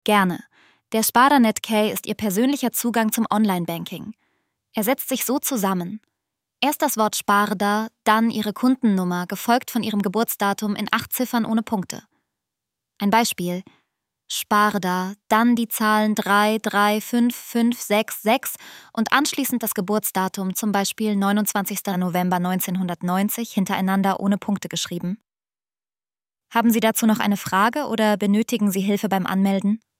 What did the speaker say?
Gerne. Der Sparda-Net K ist Ihr persönlicher Zugang zum Online-Banking. Er setzt sich so zusammen. Erst das Wort Sparda, dann Ihre Kundennummer, gefolgt von Ihrem Geburtsdatum in 8 Ziffern ohne Punkte. Ein Beispiel: Sparda, dann die Zahlen 335566 und anschließend das Geburtsdatum, zum Beispiel 29. November 1990, hintereinander ohne Punkte geschrieben. Haben Sie dazu noch eine Frage oder benötigen Sie Hilfe beim Anmelden?